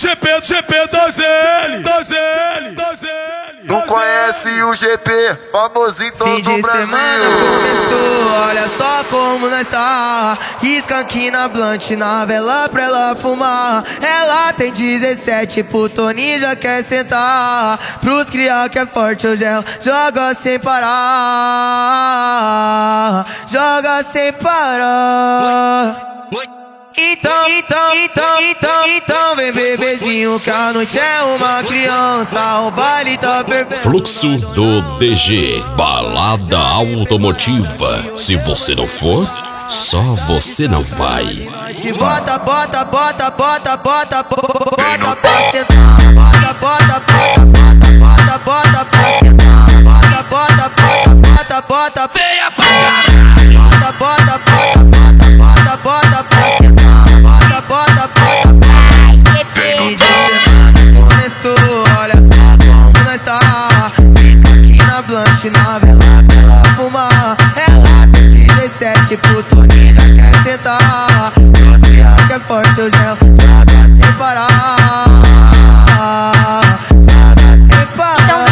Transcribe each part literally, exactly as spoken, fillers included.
G P, G P dois L, dois L, dois L. Não conhece o G P, famoso em todo Fim de o Brasil. semana começou, olha só como nós tá. Skunk na blunt, na vela pra ela fumar. Ela tem dezessete, pro Tony já quer sentar. Pros criar que é forte o gel, joga sem parar. Joga sem parar. Então, então, então, então, então, vem bebezinho, que a noite é uma criança, o baile tá perfeito. Fluxo do D G, balada automotiva. Se você não for, só você não vai. Bota, bota, bota, bota, bota, bota pra sentar. Bota, bota, bota, bota, bota, bota pra sentar. Bota, bota, bota, bota, bota, venha pra cá. Bota, bota, bota, bota, bota, bota pra sentar. Bota, bota, bota, bota. Fim de semana começou, olha só como nós tá. Aqui na blunt, na vela pra ela fumar. Ela tem dezessete, pro Tony já quer sentar. Trouxe a que é forte o gel, joga sem parar. Joga sem parar.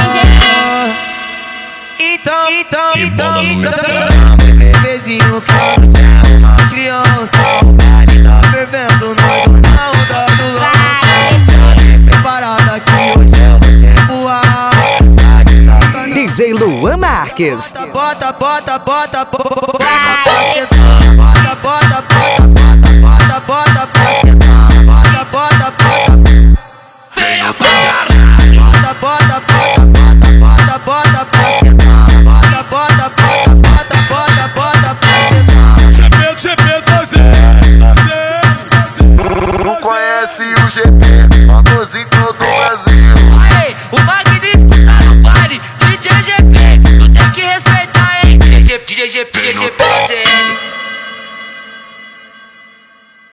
Então, então, então, então, então, bebezinho, que a noite é uma criança. O baile tá fervendo, nós não tá onda do lance. Preparada que hoje eu vou te empurrar. Tá de sacanagem. D J Luan Marques. Bota, bota, bota, bota, bota pra sentar. Bota, bota, bota, bota, bota, bota pra sentar. Bota, bota, bota, venha pra caralho. Bota, bota, bota, bota, bota, bota pra sentar. Bota, bota, bota, bota, bota, bota pra sentar. G P, G P dois L, dois L, dois L. Não conhece o G P, famoso em todo o Brasil. Aê, o magnífico tá no baile, D J G P, tu tem que respeitar, hein? D J G P, D J G P, D J G P,